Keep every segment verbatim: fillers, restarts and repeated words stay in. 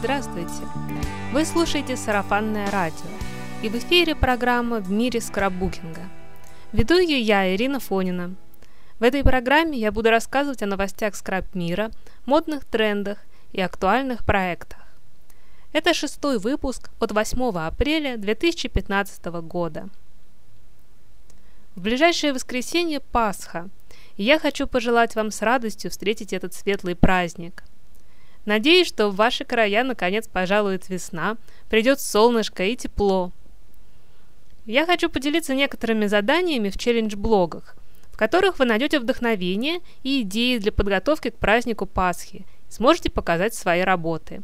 Здравствуйте! Вы слушаете «Сарафанное радио», и в эфире программа «В мире скрапбукинга». Веду ее я, Ирина Фонина. В этой программе я буду рассказывать о новостях скрап-мира, модных трендах и актуальных проектах. Это шестой выпуск от восьмого апреля две тысячи пятнадцатого года. В ближайшее воскресенье Пасха, и я хочу пожелать вам с радостью встретить этот светлый праздник. Надеюсь, что в ваши края наконец пожалует весна, придет солнышко и тепло. Я хочу поделиться некоторыми заданиями в челлендж-блогах, в которых вы найдете вдохновение и идеи для подготовки к празднику Пасхи и сможете показать свои работы.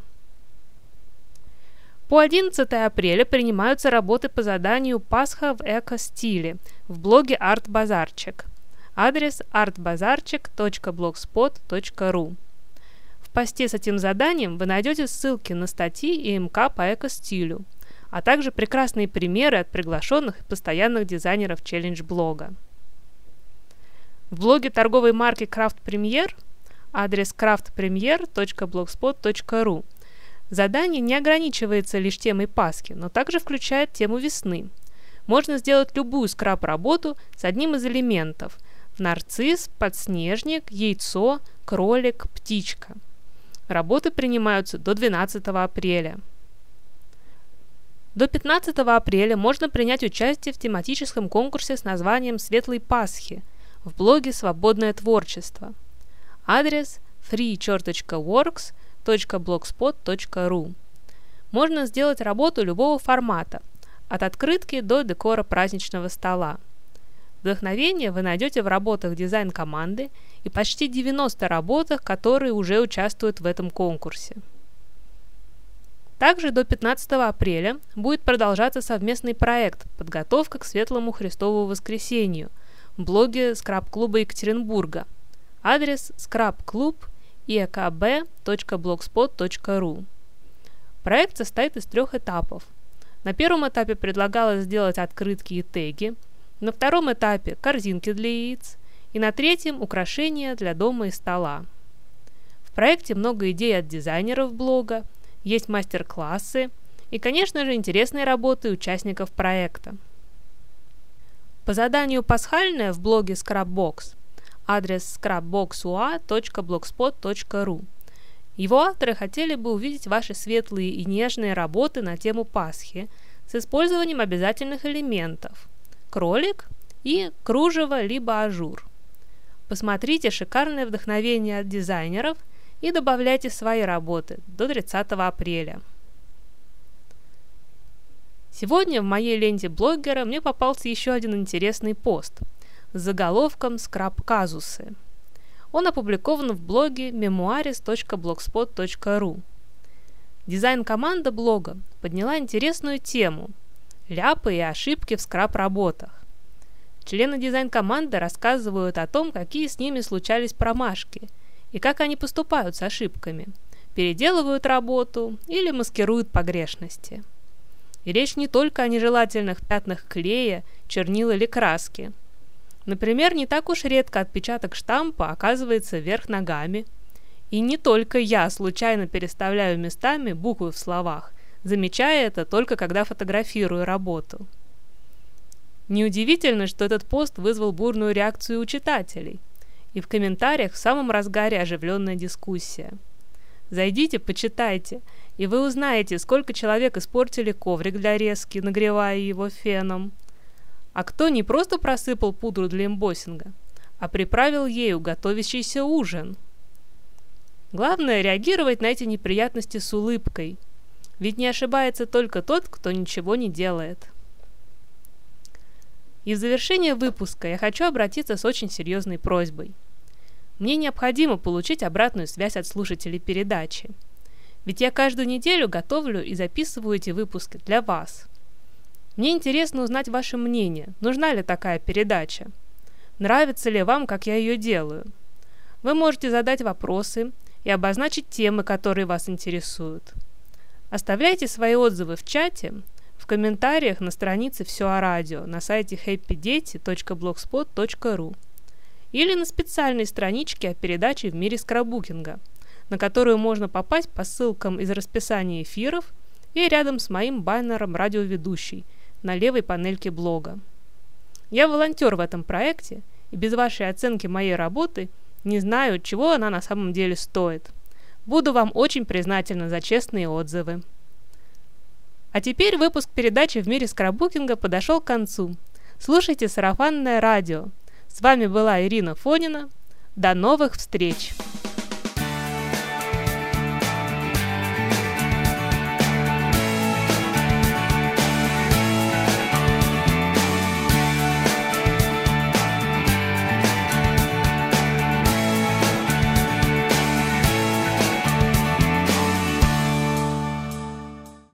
По одиннадцатое апреля принимаются работы по заданию «Пасха в эко-стиле» в блоге Art-Базарчик. Адрес арт базарчик точка блогспот точка ру. В посте с этим заданием вы найдете ссылки на статьи и МК по эко-стилю, а также прекрасные примеры от приглашенных и постоянных дизайнеров челлендж-блога. В блоге торговой марки Craft Premier, адрес крафт премьер точка блогспот точка ру, задание не ограничивается лишь темой Пасхи, но также включает тему весны. Можно сделать любую скрап-работу с одним из элементов – нарцисс, подснежник, яйцо, кролик, птичка. Работы принимаются до двенадцатого апреля. До пятнадцатого апреля можно принять участие в тематическом конкурсе с названием «Светлой Пасхи» в блоге «Свободное творчество». Адрес фри черточка воркс точка блогспот точка ру. Можно сделать работу любого формата, от открытки до декора праздничного стола. Вдохновение вы найдете в работах дизайн-команды и почти девяноста работах, которые уже участвуют в этом конкурсе. Также до пятнадцатого апреля будет продолжаться совместный проект «Подготовка к Светлому Христову Воскресению» в блоге скрап-клуба Екатеринбурга. Адрес скрап-клуб и э ка бэ точка блогспот точка ру. Проект состоит из трех этапов. На первом этапе предлагалось сделать открытки и теги, на втором этапе корзинки для яиц и на третьем украшения для дома и стола. В проекте много идей от дизайнеров блога, есть мастер-классы и, конечно же, интересные работы участников проекта. По заданию «Пасхальное» в блоге Scrapbox, адрес скрапбокс уа точка блогспот точка ру. Его авторы хотели бы увидеть ваши светлые и нежные работы на тему Пасхи с использованием обязательных элементов – кролик и кружево либо ажур. Посмотрите шикарное вдохновение от дизайнеров и добавляйте свои работы до тридцатого апреля. Сегодня в моей ленте блогера мне попался еще один интересный пост с заголовком «Скрап-казусы». Он опубликован в блоге мемуарис точка блогспот точка ру. Дизайн-команда блога подняла интересную тему – ляпы и ошибки в скрап-работах. Члены дизайн-команды рассказывают о том, какие с ними случались промашки и как они поступают с ошибками, переделывают работу или маскируют погрешности. И речь не только о нежелательных пятнах клея, чернил или краски. Например, не так уж редко отпечаток штампа оказывается вверх ногами. И не только я случайно переставляю местами буквы в словах, замечая это только когда фотографирую работу. Неудивительно, что этот пост вызвал бурную реакцию у читателей, и в комментариях в самом разгаре оживленная дискуссия. Зайдите, почитайте, и вы узнаете, сколько человек испортили коврик для резки, нагревая его феном, а кто не просто просыпал пудру для эмбоссинга, а приправил ею готовящийся ужин. Главное реагировать на эти неприятности с улыбкой, ведь не ошибается только тот, кто ничего не делает. И в завершение выпуска я хочу обратиться с очень серьезной просьбой. Мне необходимо получить обратную связь от слушателей передачи, ведь я каждую неделю готовлю и записываю эти выпуски для вас. Мне интересно узнать ваше мнение, нужна ли такая передача, нравится ли вам, как я ее делаю. Вы можете задать вопросы и обозначить темы, которые вас интересуют. Оставляйте свои отзывы в чате, в комментариях на странице «Все о радио» на сайте хэппи дети точка блогспот точка ру или на специальной страничке о передаче «В мире скрапбукинга» на которую можно попасть по ссылкам из расписания эфиров и рядом с моим баннером «Радиоведущий» на левой панельке блога. Я волонтер в этом проекте, и без вашей оценки моей работы не знаю, чего она на самом деле стоит. Буду вам очень признательна за честные отзывы. А теперь выпуск передачи «В мире скрапбукинга» подошел к концу. Слушайте сарафанное радио. С вами была Ирина Фонина. До новых встреч!